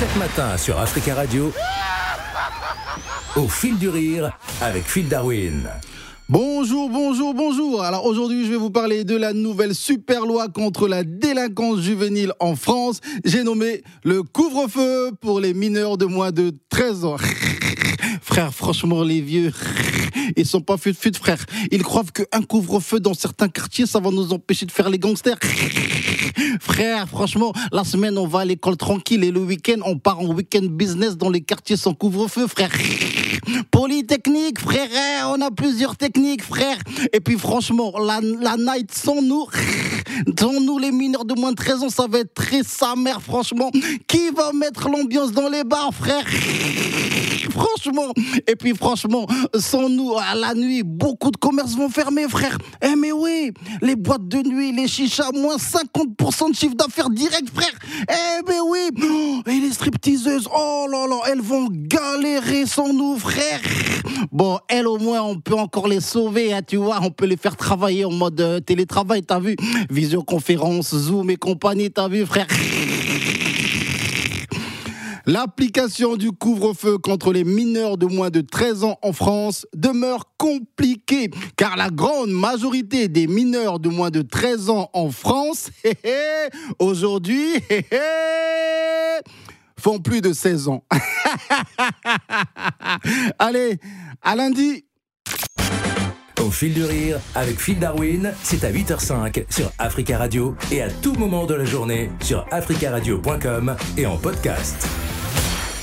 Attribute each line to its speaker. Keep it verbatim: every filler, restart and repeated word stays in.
Speaker 1: Chaque matin sur Africa Radio, au fil du rire avec Phil Darwin.
Speaker 2: Bonjour, bonjour, bonjour. Alors aujourd'hui, je vais vous parler de la nouvelle super loi contre la délinquance juvénile en France. J'ai nommé le couvre-feu pour les mineurs de moins de treize ans. Frère, franchement, les vieux, ils sont pas fut-fut, frère. Ils croient qu'un couvre-feu dans certains quartiers, ça va nous empêcher de faire les gangsters. Frère, franchement, la semaine, on va à l'école tranquille et le week-end, on part en week-end business dans les quartiers sans couvre-feu, frère. Polytechnique, frère, on a plusieurs techniques, frère. Et puis franchement, la, la night sans nous, sans nous les mineurs de moins de treize ans, ça va être très sa mère, franchement. Qui va mettre l'ambiance dans les bars, frère? Franchement, et puis franchement, sans nous, à la nuit, beaucoup de commerces vont fermer, frère. Eh mais oui, les boîtes de nuit, les chichas, moins cinquante pour cent de chiffre d'affaires direct, frère. Eh mais oui, et les stripteaseuses, oh là là, elles vont galérer sans nous, frère. Bon, elles au moins, on peut encore les sauver, hein, tu vois, on peut les faire travailler en mode euh, télétravail, t'as vu? Visioconférence, Zoom et compagnie, t'as vu, frère? L'application du couvre-feu contre les mineurs de moins de treize ans en France demeure compliquée, car la grande majorité des mineurs de moins de treize ans en France, hé hé, aujourd'hui, hé hé, font plus de seize ans. Allez, à lundi.
Speaker 1: Au fil du rire avec Phil Darwin, c'est à huit heures cinq sur Africa Radio et à tout moment de la journée sur africa radio point com et en podcast.